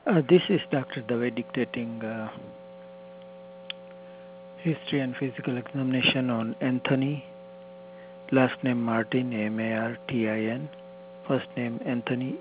This is Dr. Dave dictating history and physical examination on Anthony, last name Martin, Martin, first name Anthony,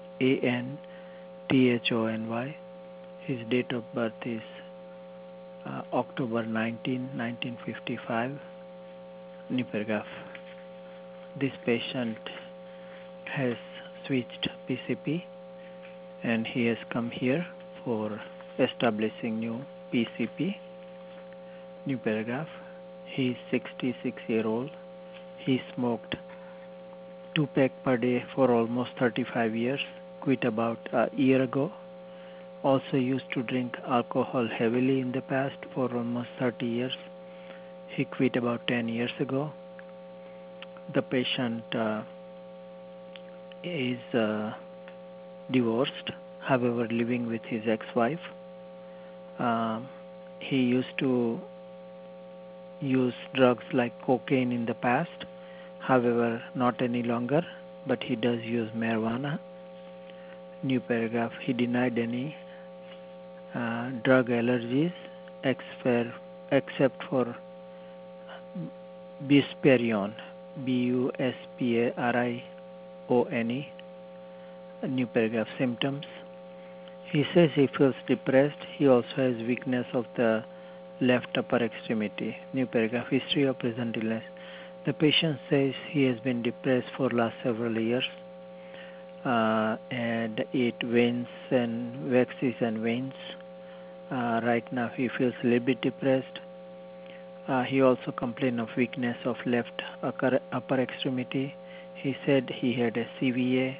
Anthony. His date of birth is October 19, 1955. New paragraph. This patient has switched PCP and he has come here for establishing new PCP. New paragraph. He is 66-year-old. He smoked 2 packs per day for almost 35 years, quit about a year ago. Also used to drink alcohol heavily in the past for almost 30 years. He quit about 10 years ago. The patient is divorced, however living with his ex-wife. He used to use drugs like cocaine in the past, however not any longer, but he does use marijuana. New paragraph. He denied any drug allergies except for buspirion, busparione. New paragraph. Symptoms. He says he feels depressed. He also has weakness of the left upper extremity. New paragraph. History of present illness. The patient says he has been depressed for last several years, and it wanes and waxes and wanes. Right now he feels a little bit depressed. He also complained of weakness of left upper extremity. He said he had a CVA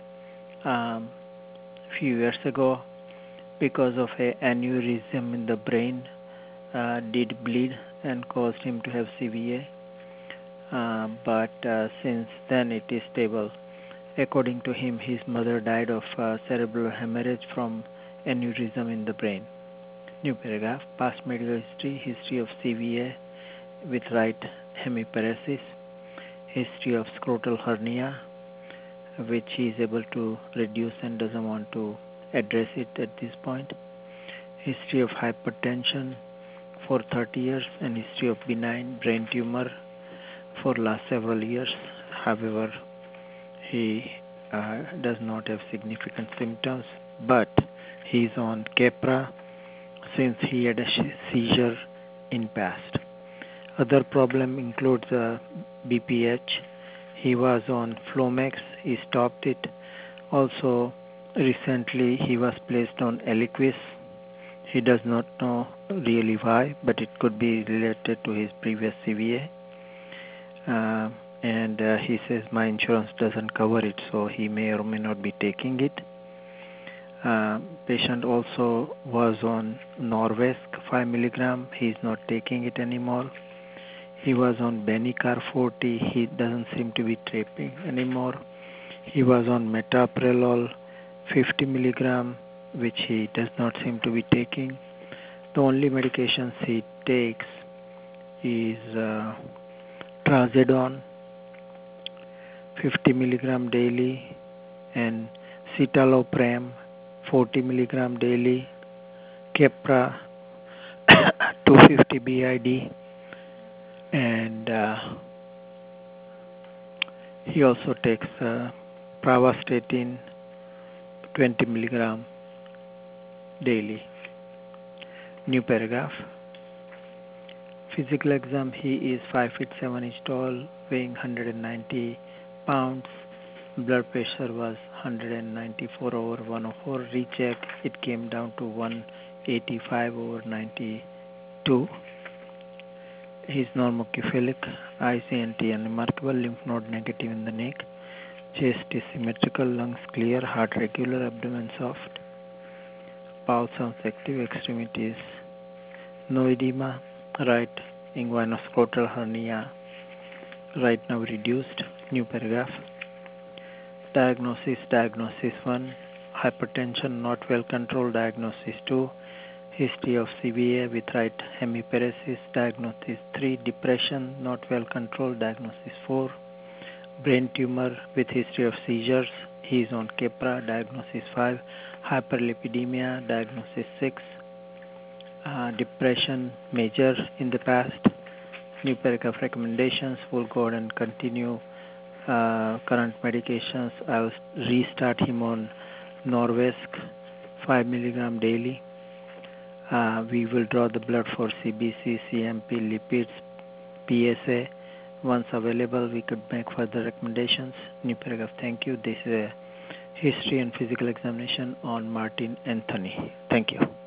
few years ago because of an aneurysm in the brain did bleed and caused him to have CVA. But since then it is stable. According to him, his mother died of cerebral hemorrhage from aneurysm in the brain. New paragraph. Past medical history of CVA with right hemiparesis, history of scrotal hernia, which he is able to reduce and doesn't want to address it at this point, history of hypertension for 30 years, and history of benign brain tumor for last several years. However, he does not have significant symptoms, but he is on Keppra since he had a seizure in past. Other problem includes BPH. He was on Flomax. He stopped it. Also, recently he was placed on Eliquis. He does not know really why, but it could be related to his previous CVA. And he says my insurance doesn't cover it, so he may or may not be taking it. Patient also was on Norvasc 5 mg. He's not taking it anymore. He was on Benicar 40. He doesn't seem to be taking anymore. He was on metoprolol 50 mg, which he does not seem to be taking. The only medications he takes is trazodone 50 mg daily and citalopram 40 mg daily, Keppra 250 BID, and he also takes pravastatin 20 mg daily. New paragraph. Physical exam. He is 5 feet 7 inches tall, weighing 190 pounds. Blood pressure was 194 over 104. Recheck. It came down to 185 over 92. He is normocephalic. Eyes and unremarkable. Lymph node negative in the neck. Chest is symmetrical. Lungs clear. Heart regular. Abdomen soft. Bowel sounds active. Extremities no edema. Right inguinoscrotal hernia right now reduced. New paragraph. Diagnosis 1, hypertension not well controlled. Diagnosis 2, history of CVA with right hemiparesis. Diagnosis 3, depression not well controlled. Diagnosis 4, brain tumor with history of seizures. He is on Keppra. Diagnosis 5, Hyperlipidemia, diagnosis 6. Depression, major in the past. New paragraph recommendations will go ahead and continue current medications. I'll restart him on Norvasc 5 milligram daily. We will draw the blood for CBC, CMP, lipids, PSA. Once available, we could make further recommendations. New paragraph, thank you. This is a history and physical examination on Martin Anthony. Thank you.